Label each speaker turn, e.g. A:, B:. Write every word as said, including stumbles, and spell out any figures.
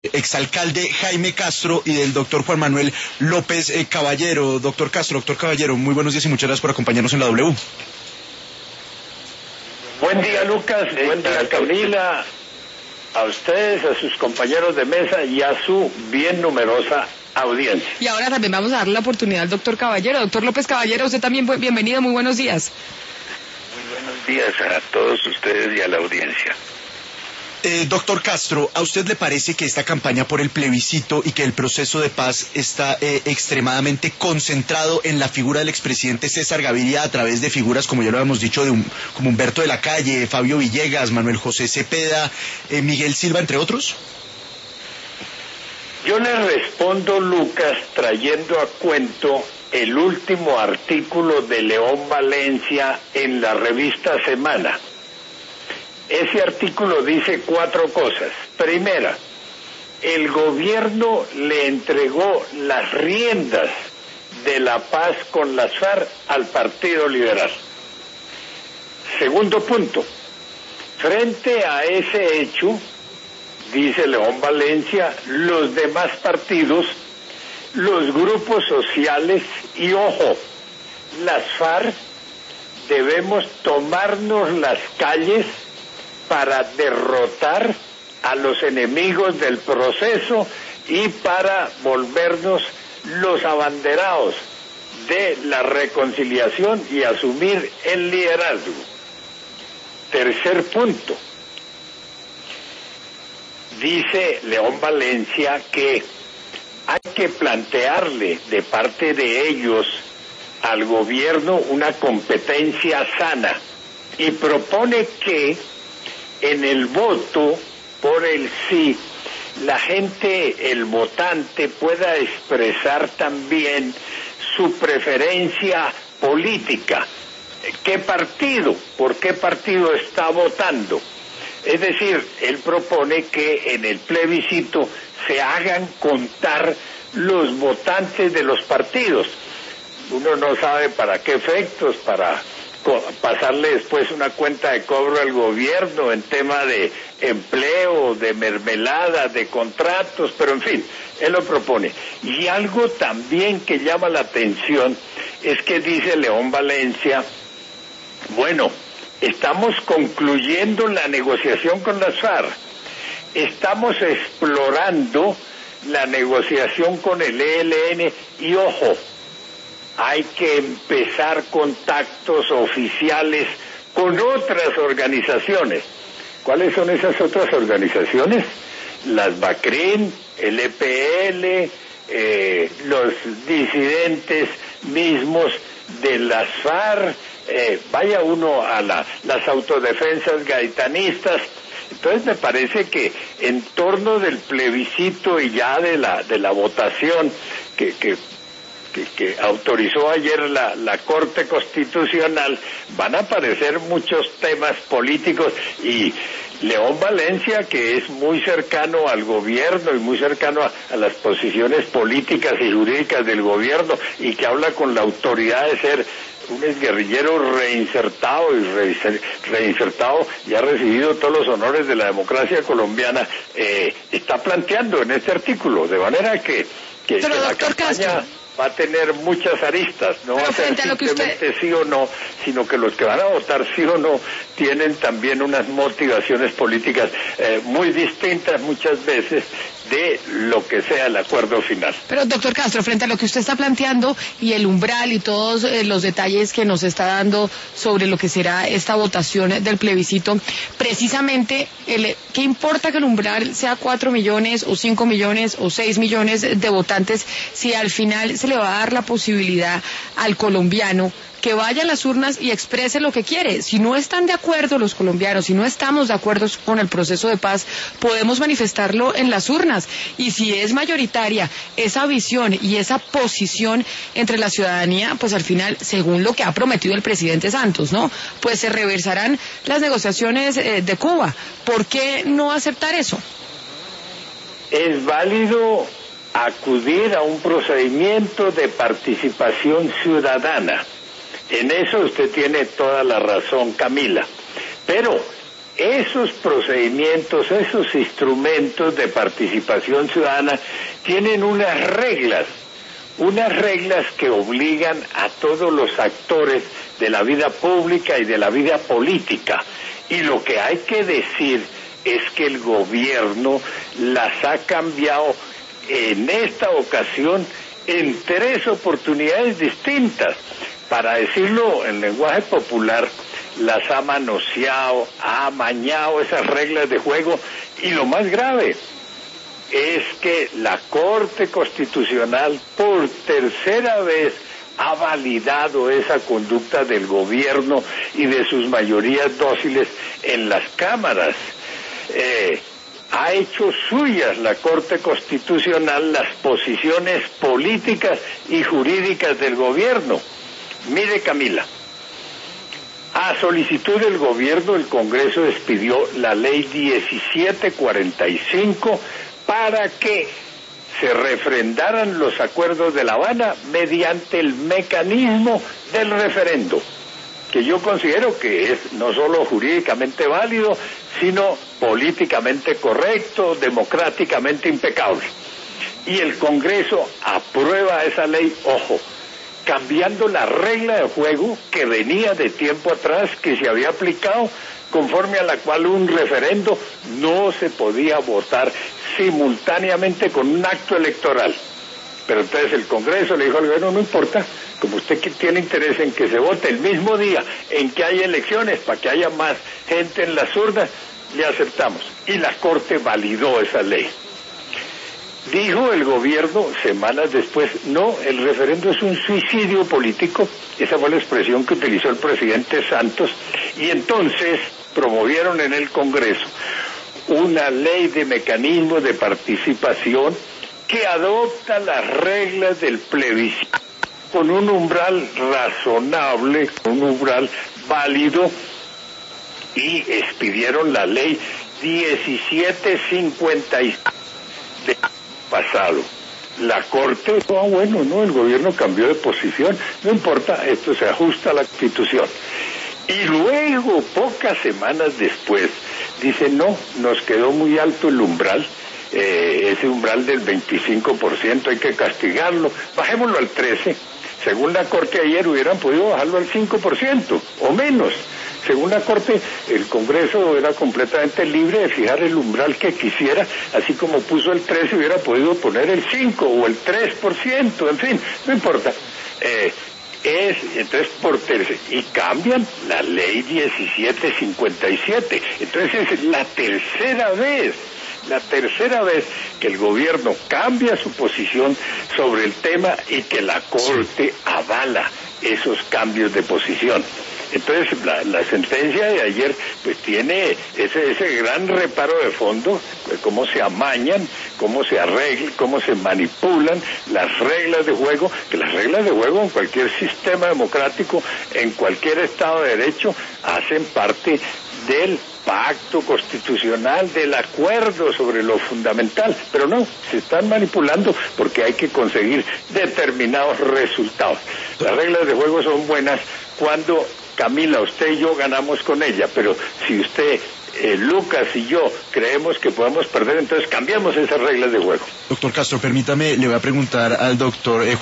A: exalcalde Jaime Castro y del doctor Juan Manuel López eh, Caballero. Doctor Castro, doctor Caballero, muy buenos días y muchas gracias por acompañarnos en la W.
B: Buen día, Lucas, buen día, Camila, a ustedes, a sus compañeros de mesa y a su bien numerosa audiencia.
C: Y ahora también vamos a darle la oportunidad al doctor Caballero. Doctor López Caballero, usted también bienvenido, muy buenos días.
B: Muy buenos días a todos ustedes y a la audiencia.
A: Eh, doctor Castro, ¿a usted le parece que esta campaña por el plebiscito y que el proceso de paz está eh, extremadamente concentrado en la figura del expresidente César Gaviria a través de figuras, como ya lo habíamos dicho, de un, como Humberto de la Calle, Fabio Villegas, Manuel José Cepeda, eh, Miguel Silva, entre otros?
B: Yo le respondo, Lucas, trayendo a cuento el último artículo de León Valencia en la revista Semana. Ese artículo dice cuatro cosas. Primera, el gobierno le entregó las riendas de la paz con las FARC al Partido Liberal. Segundo punto, frente a ese hecho, dice León Valencia, los demás partidos, los grupos sociales y, ojo, las FARC, debemos tomarnos las calles para derrotar a los enemigos del proceso y para volvernos los abanderados de la reconciliación y asumir el liderazgo. Tercer punto, dice León Valencia que hay que plantearle de parte de ellos al gobierno una competencia sana y propone que en el voto por el sí, la gente, el votante, pueda expresar también su preferencia política. ¿Qué partido? ¿Por qué partido está votando? Es decir, él propone que en el plebiscito se hagan contar los votantes de los partidos. Uno no sabe para qué efectos, para pasarle después una cuenta de cobro al gobierno en tema de empleo, de mermelada, de contratos, pero en fin, él lo propone. Y algo también que llama la atención es que dice León Valencia, bueno, estamos concluyendo la negociación con las FARC, estamos explorando la negociación con el E L N y, ojo, hay que empezar contactos oficiales con otras organizaciones. ¿Cuáles son esas otras organizaciones? Las BACRIM, el E P L, eh, los disidentes mismos de las FARC, eh, vaya uno a la, las autodefensas gaitanistas. Entonces me parece que en torno del plebiscito y ya de la, de la votación que... que Que, que autorizó ayer la, la Corte Constitucional, van a aparecer muchos temas políticos y León Valencia, que es muy cercano al gobierno y muy cercano a, a las posiciones políticas y jurídicas del gobierno y que habla con la autoridad de ser un exguerrillero reinsertado y reinsertado y ha recibido todos los honores de la democracia colombiana, eh, está planteando en este artículo, de manera que, que,
C: Pero,
B: que la
C: doctor
B: campaña
C: Castro,
B: va a tener muchas aristas, no va a ser simplemente usted... sí o no, sino que los que van a votar sí o no tienen también unas motivaciones políticas eh, muy distintas muchas veces de lo que sea el acuerdo final.
C: Pero, doctor Castro, frente a lo que usted está planteando y el umbral y todos eh, los detalles que nos está dando sobre lo que será esta votación del plebiscito, precisamente, el, ¿qué importa que el umbral sea cuatro millones o cinco millones o seis millones de votantes si al final se le va a dar la posibilidad al colombiano que vaya a las urnas y exprese lo que quiere? Si no están de acuerdo los colombianos, si no estamos de acuerdo con el proceso de paz, podemos manifestarlo en las urnas. Y si es mayoritaria esa visión y esa posición entre la ciudadanía, pues al final, según lo que ha prometido el presidente Santos, ¿no?, pues se reversarán las negociaciones eh, de Cuba. ¿Por qué no aceptar eso?
B: Es válido acudir a un procedimiento de participación ciudadana. En eso usted tiene toda la razón, Camila. Pero Esos procedimientos, esos instrumentos de participación ciudadana tienen unas reglas, unas reglas que obligan a todos los actores de la vida pública y de la vida política. Y lo que hay que decir es que el gobierno las ha cambiado en esta ocasión en tres oportunidades distintas. Para decirlo en lenguaje popular, las ha manoseado, ha amañado esas reglas de juego, y lo más grave es que la Corte Constitucional por tercera vez ha validado esa conducta del gobierno y de sus mayorías dóciles en las cámaras. Eh, ha hecho suyas la Corte Constitucional las posiciones políticas y jurídicas del gobierno. Mire, Camila, a solicitud del gobierno, el Congreso expidió la ley diecisiete cuarenta y cinco para que se refrendaran los acuerdos de La Habana mediante el mecanismo del referendo, que yo considero que es no solo jurídicamente válido, sino políticamente correcto, democráticamente impecable. Y el Congreso aprueba esa ley, ojo, cambiando la regla de juego que venía de tiempo atrás, que se había aplicado, conforme a la cual un referendo no se podía votar simultáneamente con un acto electoral. Pero entonces el Congreso le dijo al gobierno, no importa, como usted tiene interés en que se vote el mismo día en que hay elecciones, para que haya más gente en las urnas, le aceptamos. Y la Corte validó esa ley. Dijo el gobierno semanas después, no, el referendo es un suicidio político, esa fue la expresión que utilizó el presidente Santos, y entonces promovieron en el Congreso una ley de mecanismos de participación que adopta las reglas del plebiscito con un umbral razonable, con un umbral válido, y expidieron la ley diecisiete cincuenta y de pasado. La Corte, ah bueno, no, el gobierno cambió de posición, no importa, esto se ajusta a la Constitución. Y luego, pocas semanas después, dice, no, nos quedó muy alto el umbral, eh, ese umbral del veinticinco por ciento hay que castigarlo, bajémoslo al trece por ciento. Según la Corte ayer hubieran podido bajarlo al cinco por ciento o menos. Según la Corte, el Congreso era completamente libre de fijar el umbral que quisiera, así como puso el trece, hubiera podido poner el cinco o el tres por ciento, en fin, no importa. Eh, es entonces por tercera, y cambian la ley diecisiete cincuenta y siete. Entonces es la tercera vez, la tercera vez que el gobierno cambia su posición sobre el tema y que la Corte avala esos cambios de posición. Entonces la, la sentencia de ayer pues tiene ese, ese gran reparo de fondo, cómo se amañan, cómo se arreglan, cómo se manipulan las reglas de juego, que las reglas de juego en cualquier sistema democrático, en cualquier Estado de Derecho, hacen parte del pacto constitucional, del acuerdo sobre lo fundamental, pero no, se están manipulando porque hay que conseguir determinados resultados. Las reglas de juego son buenas cuando, Camila, usted y yo ganamos con ella, pero si usted, eh, Lucas y yo creemos que podemos perder, entonces cambiamos esas reglas de juego.
A: Doctor Castro, permítame, le voy a preguntar al doctor eh,